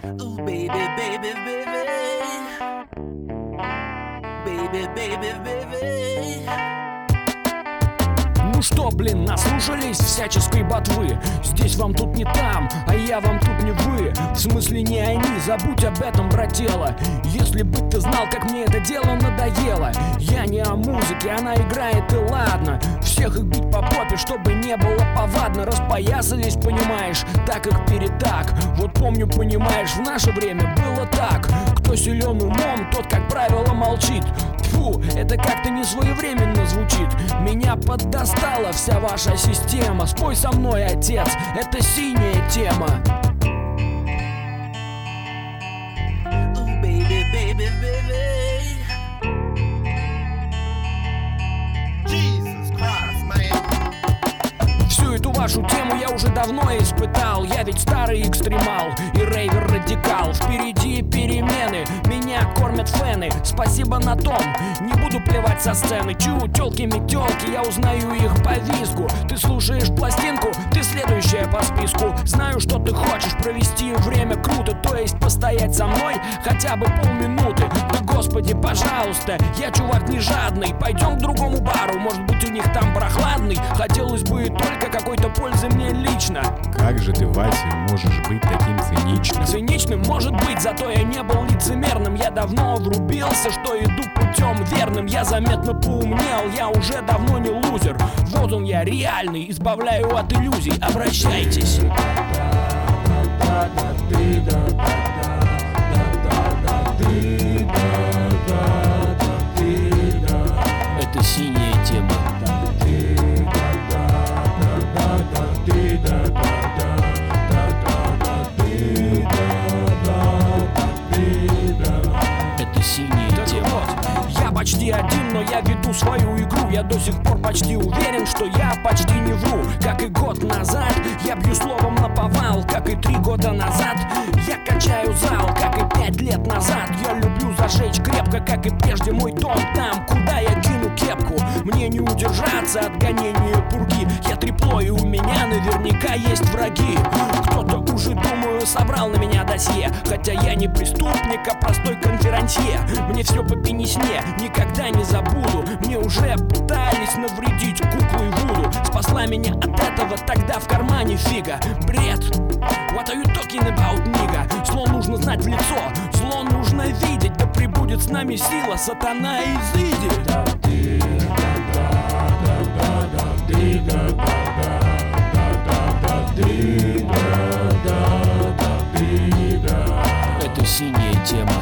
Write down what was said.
Ooh, baby, baby, baby. Baby, baby, baby. Ну что, блин, наслушались всяческой ботвы. Здесь вам тут не там, а я вам тут не вы. В смысле не они, забудь об этом, брателло. Если бы ты знал, как мне это дело надоело. Я не о музыке, она играет и ладно. Всех их бить по попе, чтобы не было повадно. Распоясались, понимаешь, так их перетак. Вот помню, понимаешь, в наше время было так. Кто силен умом, тот, как правило, молчит. Фу, это как-то не своевременно звучит. Меня поддостала вся ваша система. Спой со мной, отец, это синяя тема. Ooh, baby, baby, baby. Jesus Christ, man. Всю эту вашу тему я уже давно испытал. Я ведь старый экстремал и рейвер-радикал. Впереди перемены, меня кормят фэны. Спасибо на том, не буду плевать со сцены. Чу, тёлки-метёлки, я узнаю их по визгу. Ты слушаешь пластинку, ты следующая по списку. Знаю, что ты хочешь провести время круто, то есть постоять со мной хотя бы полминуты. Да господи, пожалуйста, я чувак не жадный. Пойдем к другому бару, может быть у них там прохладный. Хотелось бы только какой-то пользы мне лично. Как же ты, Вася, можешь быть таким циничным? Циничным может быть, зато я не был лицемерным. Я давно врубился, что иду путем верным. Я заметно поумнел, я уже давно не лузер. Вот он я, реальный, избавляю от иллюзий. Обращайтесь. Это синяя тема. Это синяя тема. Я почти один, но я веду свою игру. Я до сих пор почти уверен, что я почти не вру. Как и год назад, я бью словом наповал. Как и 3 года назад, я качаю зал. Как и 5 лет назад, я люблю зажечь крепко. Как и прежде, мой тон там, куда я кину кепку. Мне не удержаться от гонения пурги. Я трепло, и у меня наверняка есть враги. Кто-то уже, думаю, собрал на меня досье. Хотя я не преступник, а простой конферансье. Мне все по пенесне, никогда не забуду. Мне уже пытались навредить куклой Вуду. Спасла меня от этого тогда в кармане фига. Бред, what are you talking about, нига? Зло нужно знать в лицо, зло нужно видеть. Да пребудет с нами сила, сатана изыдет. Это синяя тема.